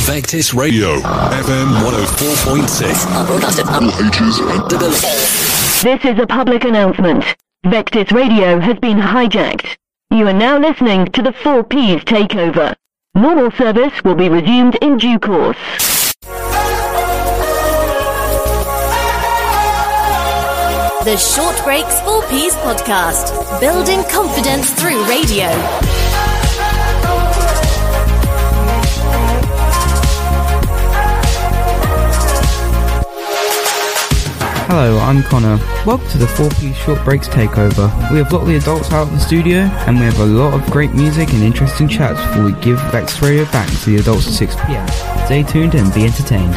Vectis Radio, FM 104.6. This is a public announcement. Vectis Radio has been hijacked. You are now listening to the 4Ps Takeover. Normal service will be resumed in due course. The Short Breaks 4Ps Podcast. Building confidence through radio. Hello, I'm Connor. Welcome to the 4P Short Breaks Takeover. We have locked the adults out of the studio, and we have a lot of great music and interesting chats before we give Vectis Radio back to the adults at 6pm. Stay tuned and be entertained.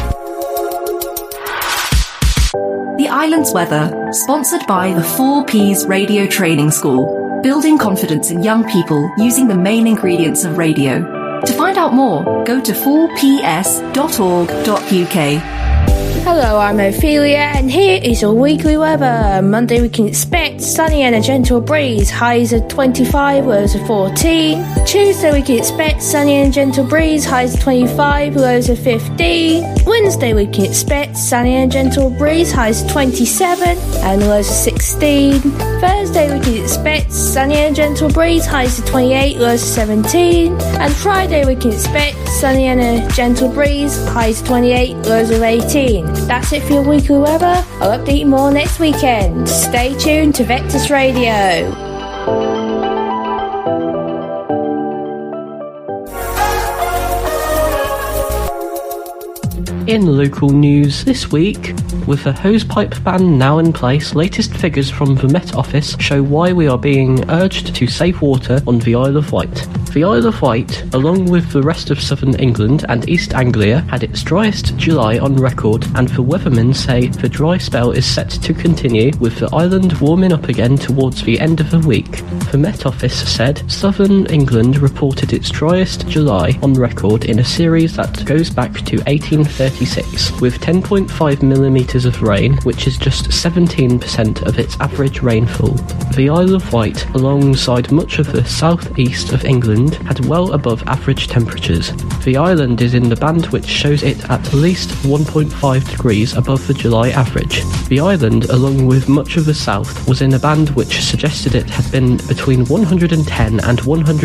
The Island's Weather, sponsored by the 4Ps Radio Training School, building confidence in young people using the main ingredients of radio. To find out more, go to 4ps.org.uk. Hello, I'm Ophelia, and here is your weekly weather. Monday we can expect sunny and a gentle breeze, highs of 25, lows of 14. Tuesday we can expect sunny and gentle breeze, highs of 25, lows of 15. Wednesday we can expect sunny and gentle breeze, highs of 27 and lows of 16. Thursday we can expect sunny and gentle breeze, highs of 28, lows of 17. And Friday we can expect sunny and a gentle breeze, highs of 28, lows of 18. That's it for your weekly weather. I'll update you more next weekend. Stay tuned to Vectis Radio. In local news this week, with the hosepipe ban now in place, latest figures from the Met Office show why we are being urged to save water on the Isle of Wight. The Isle of Wight, along with the rest of southern England and East Anglia, had its driest July on record, and the weathermen say the dry spell is set to continue, with the island warming up again towards the end of the week. The Met Office said southern England reported its driest July on record in a series that goes back to 1836, with 10.5 millimetres of rain, which is just 17% of its average rainfall. The Isle of Wight, alongside much of the south-east of England, had well above average temperatures. The island is in the band which shows it at least 1.5 degrees above the July average. The island, along with much of the south, was in a band which suggested it had been between 110 and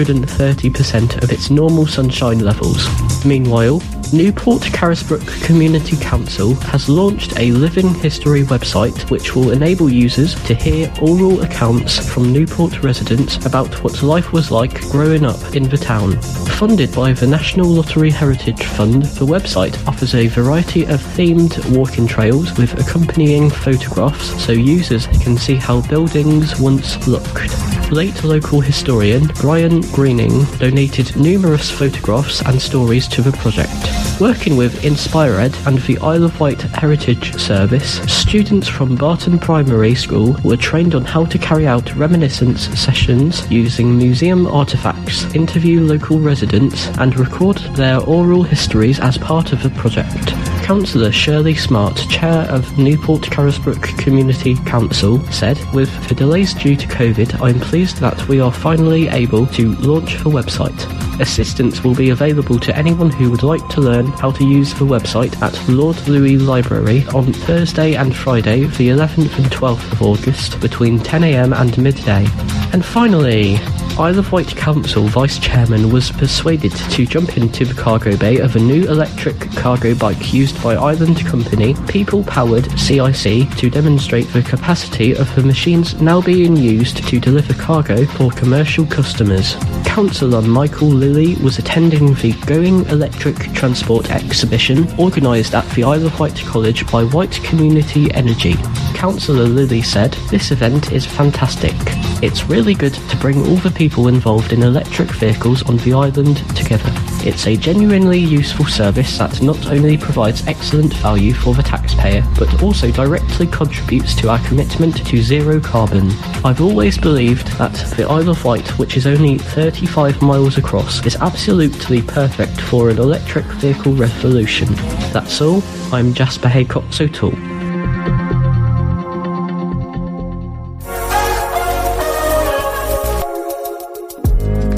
130% of its normal sunshine levels. Meanwhile, Newport Carisbrook Community Council has launched a living history website which will enable users to hear oral accounts from Newport residents about what life was like growing up in the town. Funded by the National Lottery Heritage Fund, the website offers a variety of themed walking trails with accompanying photographs so users can see how buildings once looked. Late local historian Brian Greening donated numerous photographs and stories to the project. Working with InspireEd and the Isle of Wight Heritage Service, students from Barton Primary School were trained on how to carry out reminiscence sessions using museum artefacts, interview local residents, and record their oral histories as part of the project. Councillor Shirley Smart, chair of Newport Carisbrook Community Council, said, "With the delays due to COVID, I'm pleased that we are finally able to launch the website. Assistance will be available to anyone who would like to learn how to use the website at Lord Louis Library on Thursday and Friday, the 11th and 12th of August, between 10 a.m. and midday." And finally, Isle of Wight Council Vice Chairman was persuaded to jump into the cargo bay of a new electric cargo bike used by island company People Powered CIC to demonstrate the capacity of the machines now being used to deliver cargo for commercial customers. Councillor Michael Lilly was attending the Going Electric Transport exhibition organised at the Isle of Wight College by Wight Community Energy. Councillor Lilly said, "This event is fantastic. It's really good to bring all the people involved in electric vehicles on the island together. It's a genuinely useful service that not only provides excellent value for the taxpayer, but also directly contributes to our commitment to zero carbon. I've always believed that the Isle of Wight, which is only 35 miles across, is absolutely perfect for an electric vehicle revolution." That's all. I'm Jasper Haycox O'Toole.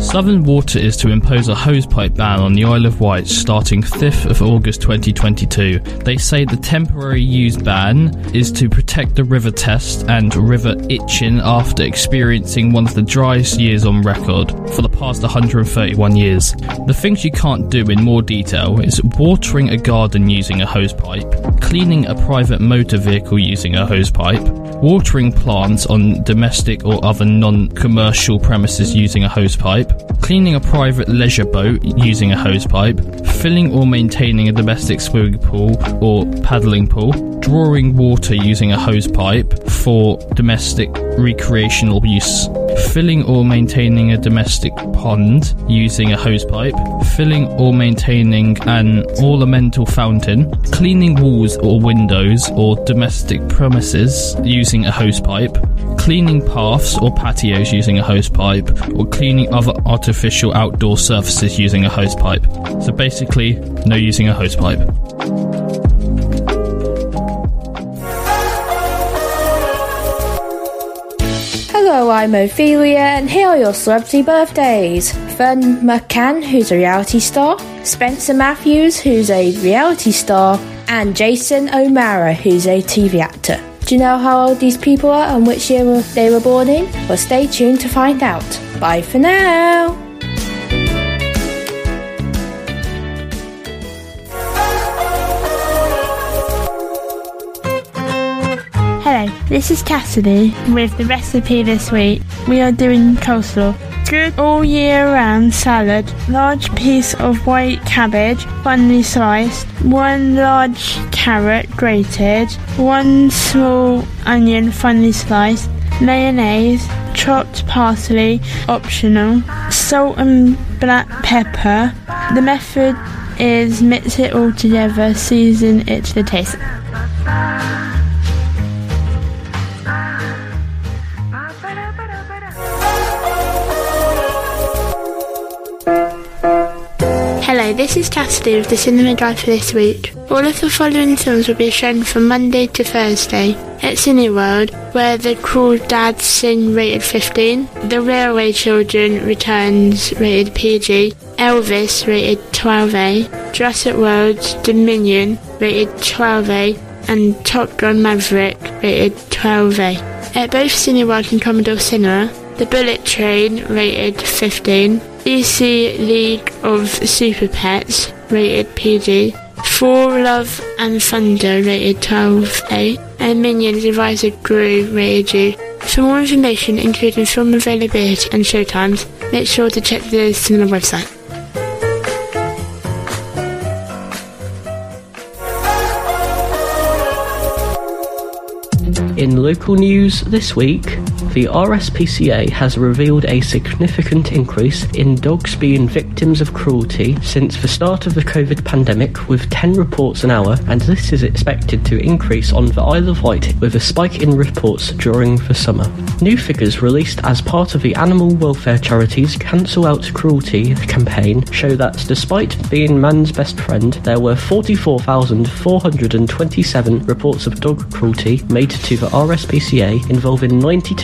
Southern Water is to impose a hosepipe ban on the Isle of Wight starting 5th of August 2022. They say the temporary use ban is to protect the River Test and River Itchen after experiencing one of the driest years on record for the past 131 years. The things you can't do in more detail is watering a garden using a hosepipe, cleaning a private motor vehicle using a hosepipe, watering plants on domestic or other non-commercial premises using a hosepipe, cleaning a private leisure boat using a hosepipe, filling or maintaining a domestic swimming pool or paddling pool, drawing water using a hosepipe for domestic recreational use, filling or maintaining a domestic pond using a hosepipe, filling or maintaining an ornamental fountain, cleaning walls or windows or domestic premises using a hosepipe, cleaning paths or patios using a hosepipe, or cleaning other artificial outdoor surfaces using a hosepipe. So basically, no using a hosepipe. Hello, I'm Ophelia, and here are your celebrity birthdays. Fern McCann, who's a reality star, Spencer Matthews, who's a reality star, and Jason O'Mara, who's a TV actor. Do you know how old these people are and which year they were born in? Well, stay tuned to find out. Bye for now! Hello, this is Cassidy with the recipe this week. We are doing coleslaw. Good all year round salad, large piece of white cabbage, finely sliced, 1 large carrot grated, 1 small onion finely sliced, mayonnaise, chopped parsley, optional, salt and black pepper. The method is mix it all together, season it to the taste. Hello, this is Cassidy with the Cinema Guide for this week. All of the following films will be shown from Monday to Thursday at Cineworld, where The Cruel Dads Sing rated 15, The Railway Children Returns rated PG, Elvis rated 12A, Jurassic World Dominion rated 12A, and Top Gun Maverick rated 12A. At both Cineworld and Commodore Cinema, The Bullet Train rated 15, DC League of Super Pets rated PG, For Love and Thunder rated 12A, and Minions Advisor Gru rated G. For more information, including film availability and showtimes, make sure to check the cinema website. In local news this week, the RSPCA has revealed a significant increase in dogs being victims of cruelty since the start of the COVID pandemic, with 10 reports an hour, and this is expected to increase on the Isle of Wight with a spike in reports during the summer. New figures released as part of the animal welfare charity's Cancel Out Cruelty campaign show that despite being man's best friend, there were 44,427 reports of dog cruelty made to the RSPCA, involving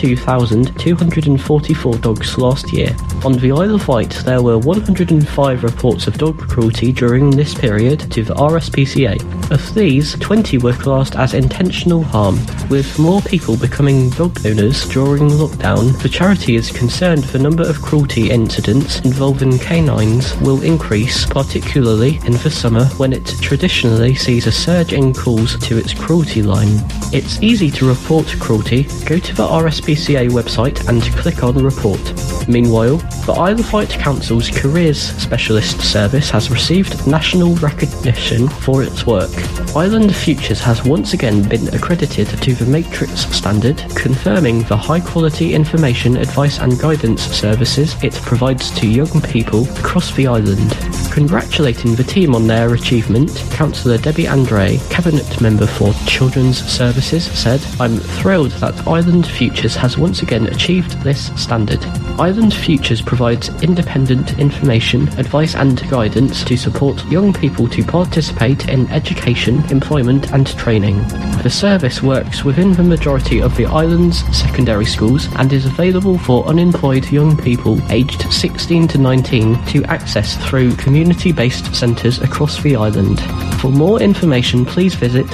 92,244 dogs last year. On the Isle of Wight, there were 105 reports of dog cruelty during this period to the RSPCA. Of these, 20 were classed as intentional harm. With more people becoming dog owners during lockdown, the charity is concerned the number of cruelty incidents involving canines will increase, particularly in the summer when it traditionally sees a surge in calls to its cruelty line. It's easy to report cruelty. Go to the RSPCA website and click on Report. Meanwhile, the Isle of Wight Council's Careers Specialist Service has received national recognition for its work. Island Futures has once again been accredited to the Matrix standard, confirming the high-quality information, advice and guidance services it provides to young people across the island. Congratulating the team on their achievement, Councillor Debbie Andre, Cabinet Member for Children's Services, said, "I'm thrilled that Island Futures has once again achieved this standard." Island Futures provides independent information, advice and guidance to support young people to participate in education, employment and training. The service works within the majority of the island's secondary schools and is available for unemployed young people aged 16 to 19 to access through community-based centres across the island. For more information, please visit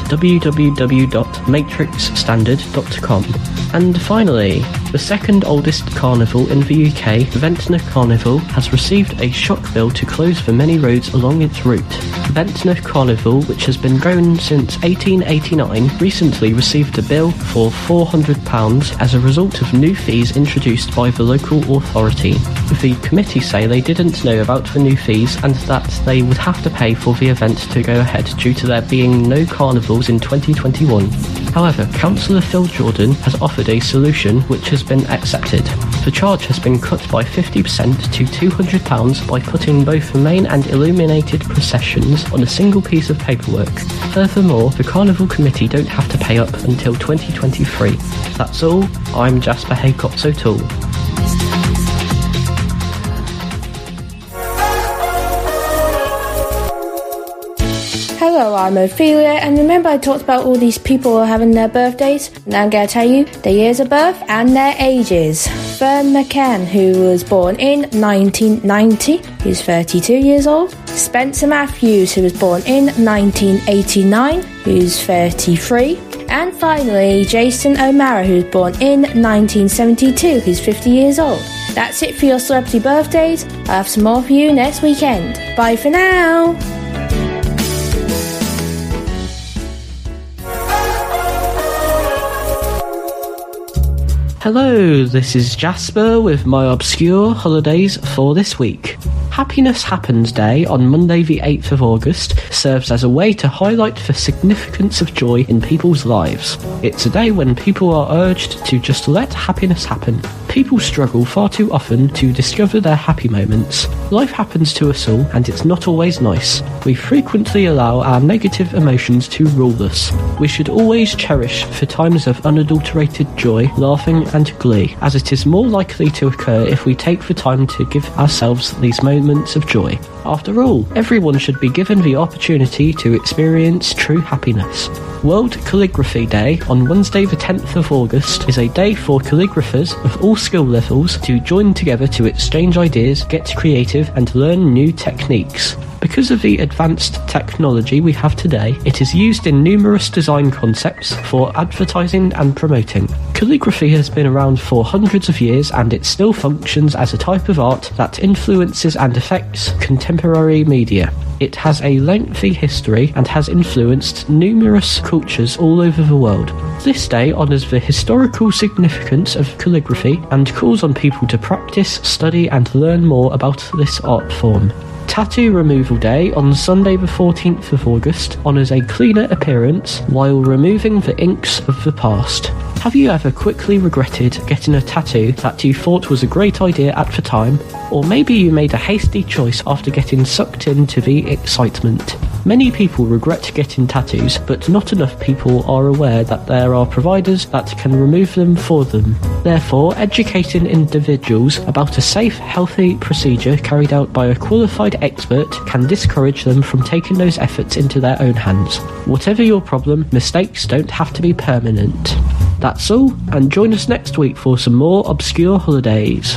www.matrixstandard.com. And finally, the second oldest carnival in the UK, Ventnor Carnival, has received a shock bill to close the many roads along its route. Ventnor Carnival, which has been going since 1889, recently received a bill for £400 as a result of new fees introduced by the local authority. The committee say they didn't know about the new fees and that they would have to pay for the event to go ahead due to there being no carnivals in 2021. However, Councillor Phil Jordan has offered a solution which has been accepted. The charge has been cut by 50% to £200 by putting both the main and illuminated processions on a single piece of paperwork. Furthermore, the Carnival Committee don't have to pay up until 2023. That's all. I'm Jasper Haycox O'Toole. Hello, I'm Ophelia, and remember I talked about all these people who are having their birthdays? Now I'm going to tell you their years of birth and their ages. Fern McCann, who was born in 1990, he's 32 years old. Spencer Matthews, who was born in 1989, who's 33. And finally, Jason O'Mara, who was born in 1972, who's 50 years old. That's it for your celebrity birthdays. I'll have some more for you next weekend. Bye for now! Hello, this is Jasper with my obscure holidays for this week. Happiness Happens Day on Monday the 8th of August serves as a way to highlight the significance of joy in people's lives. It's a day when people are urged to just let happiness happen. People struggle far too often to discover their happy moments. Life happens to us all, and it's not always nice. We frequently allow our negative emotions to rule us. We should always cherish the times of unadulterated joy, laughing and glee, as it is more likely to occur if we take the time to give ourselves these moments of joy. After all, everyone should be given the opportunity to experience true happiness. World Calligraphy Day on Wednesday the 10th of August is a day for calligraphers of all skill levels to join together to exchange ideas, get creative and learn new techniques. Because of the advanced technology we have today, it is used in numerous design concepts for advertising and promoting. Calligraphy has been around for hundreds of years and it still functions as a type of art that influences and affects contemporary media. It has a lengthy history and has influenced numerous cultures all over the world. This day honours the historical significance of calligraphy and calls on people to practice, study and learn more about this art form. Tattoo Removal Day on Sunday the 14th of August honours a cleaner appearance while removing the inks of the past. Have you ever quickly regretted getting a tattoo that you thought was a great idea at the time? Or maybe you made a hasty choice after getting sucked into the excitement. Many people regret getting tattoos, but not enough people are aware that there are providers that can remove them for them. Therefore, educating individuals about a safe, healthy procedure carried out by a qualified expert can discourage them from taking those efforts into their own hands. Whatever your problem, mistakes don't have to be permanent. That's all, and join us next week for some more obscure holidays.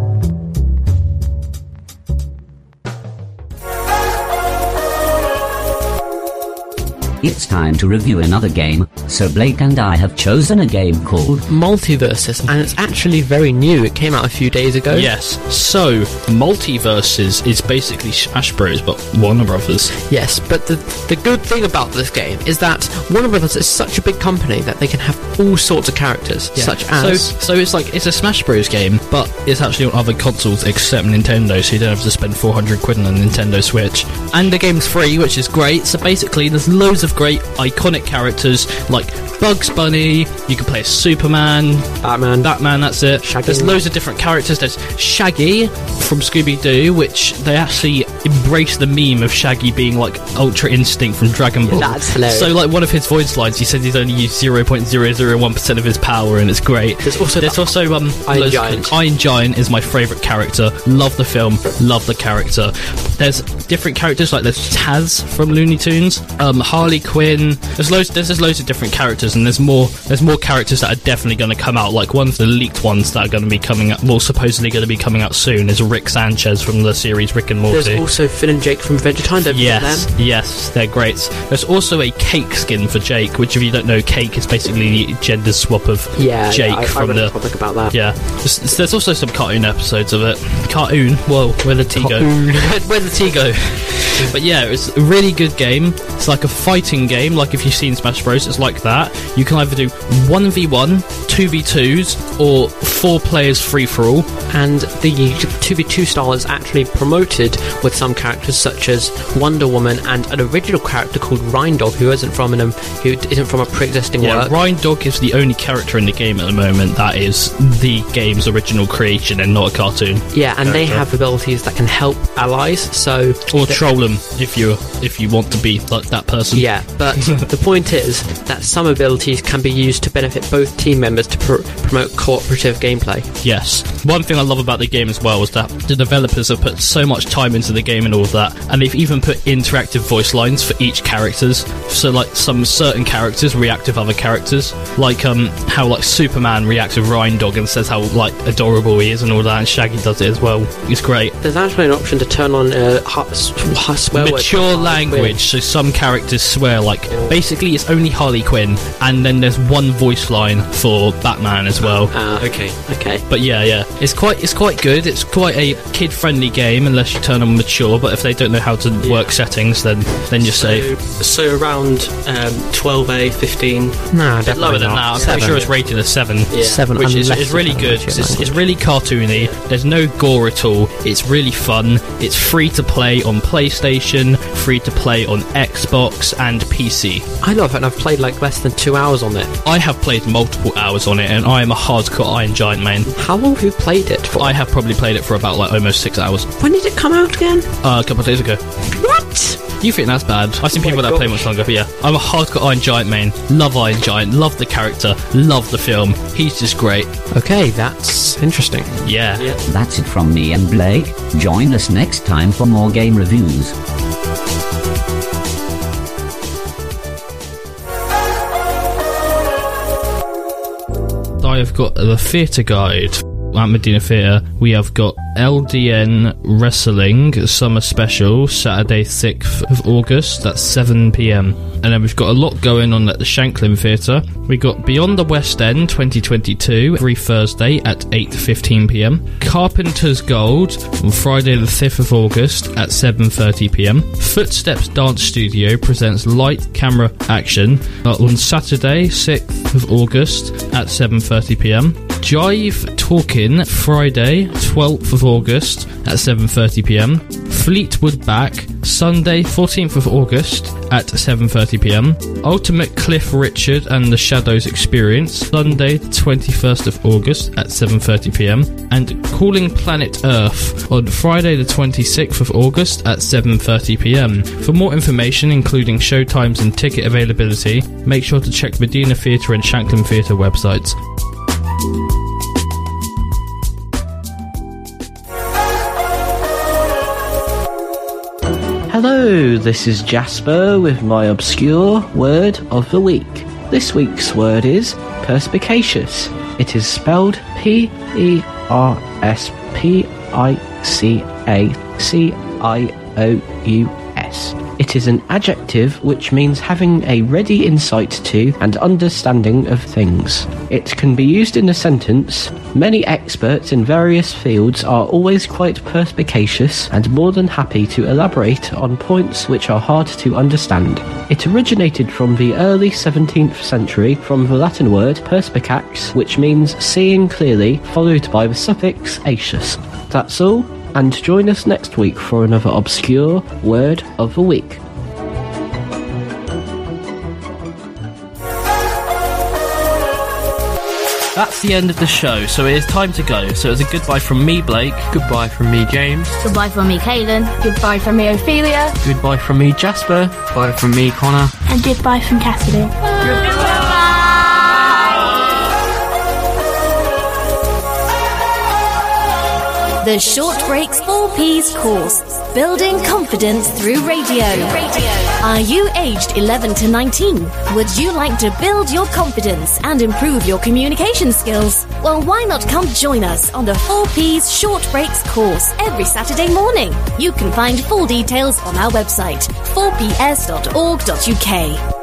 It's time to review another game, so Blake and I have chosen a game called Multiverses, and it's actually very new. It came out a few days ago. Yes, so Multiverses is basically Smash Bros, but Warner Brothers. Yes, but the good thing about this game is that Warner Brothers is such a big company that they can have all sorts of characters, such as... So it's a Smash Bros game, but it's actually on other consoles except Nintendo, so you don't have to spend £400 on a Nintendo Switch. And the game's free, which is great, so basically there's loads of of great iconic characters like Bugs Bunny. You can play as Superman, Batman. That's it. Shaggy. There's loads of different characters. There's Shaggy from Scooby-Doo, which they actually embrace the meme of Shaggy being like Ultra Instinct from Dragon Ball. That's hilarious. So like one of his voice lines, he said he's only used 0.001% of his power, and it's great. There's also Iron Giant. Iron Giant is my favourite character. Love the film, love the character. There's different characters, like there's Taz from Looney Tunes, Harley Quinn. There's loads of different characters, and there's more characters that are definitely going to come out. Like one of the leaked ones that are going to be coming out, well, supposedly going to be coming out soon, is Rick Sanchez from the series Rick and Morty. There's also Finn and Jake from Adventure Time. Yes, they're great. There's also a Cake skin for Jake, which if you don't know, Cake is basically the gender swap of Jake from the comic about that. Yeah, there's also some cartoon episodes of it. Cartoon? Whoa, where the T go? Where the T go? But yeah, it's a really good game. It's like a fighting game, like if you've seen Smash Bros, it's like that. You can either do 1v1, 2v2s, or 4 players free-for-all. And the 2v2 style is actually promoted with some characters such as Wonder Woman and an original character called Rhindog, who isn't from a pre-existing work. Rhindog is the only character in the game at the moment that is the game's original creation and not a cartoon. Yeah, and they have abilities that can help allies, or troll them if you want to be like that person. Yeah, but the point is that some abilities can be used to benefit both team members to promote cooperative gameplay. Yes. One thing I love about the game as well is that the developers have put so much time into the game and all of that, and they've even put interactive voice lines for each characters. So like some certain characters react with other characters, like how like Superman reacts with Rhindog and says how like adorable he is and all that, and Shaggy does it as well. It's great. There's actually an option to turn on swear mature language, so some characters swear, like basically it's only Harley Quinn, and then there's one voice line for Batman as well. Okay. But yeah, it's quite good. It's quite a kid-friendly game unless you turn on mature. But if they don't know how to work settings, then you're safe. So around 12A, 15. Nah, definitely lower than that. I'm pretty sure it's rated a 7. Yeah. 7, which is really good. It's really cartoony. There's no gore at all. It's really fun. It's free to play on PlayStation, free to play on Xbox and PC. I love it, and I've played like less than 2 hours on it. I have played multiple hours on it, and I am a hardcore Iron Giant main. How long have you played it for? I have probably played it for about like almost 6 hours. When did it come out again? A couple of days ago. What? You think that's bad? I've seen people that play much longer, but yeah. I'm a hardcore Iron Giant main. Love Iron Giant, love the character, love the film. He's just great. Okay, that's interesting. Yeah. That's it from me and Blake. Join us next time for more game reviews. I have got the theatre guide at Medina Theatre. We have got LDN Wrestling Summer Special, Saturday 6th of August, that's 7 p.m. And then we've got a lot going on at the Shanklin Theatre. We got Beyond the West End 2022 every Thursday at 8:15 p.m. Carpenter's Gold on Friday the 5th of August at 7:30 p.m. Footsteps Dance Studio presents Light Camera Action on Saturday 6th of August at 7:30 p.m. Jive Talkin' Friday 12th of August at 7:30 p.m. Fleetwood Back Sunday 14th of August at 7:30 p.m. Ultimate Cliff Richard and the Shadows Experience Sunday 21st of August at 7:30 p.m. and Calling Planet Earth on Friday the 26th of August at 7:30 p.m. For more information, including show times and ticket availability, make sure to check Medina Theatre and Shanklin Theatre websites. Hello, this is Jasper with my obscure word of the week. This week's word is perspicacious. It is spelled Perspicacious. It is an adjective which means having a ready insight to and understanding of things. It can be used in a sentence. Many experts in various fields are always quite perspicacious and more than happy to elaborate on points which are hard to understand. It originated from the early 17th century from the Latin word perspicax, which means seeing clearly, followed by the suffix -acious. That's all. And join us next week for another obscure word of the week. That's the end of the show, so it is time to go. So it's a goodbye from me, Blake. Goodbye from me, James. Goodbye from me, Kaylin. Goodbye from me, Ophelia. Goodbye from me, Jasper. Goodbye from me, Connor. And goodbye from Cassidy. The Short Breaks 4Ps course, Building Confidence Through Radio. Are you aged 11 to 19? Would you like to build your confidence and improve your communication skills? Well, why not come join us on the 4Ps Short Breaks course every Saturday morning? You can find full details on our website, 4ps.org.uk.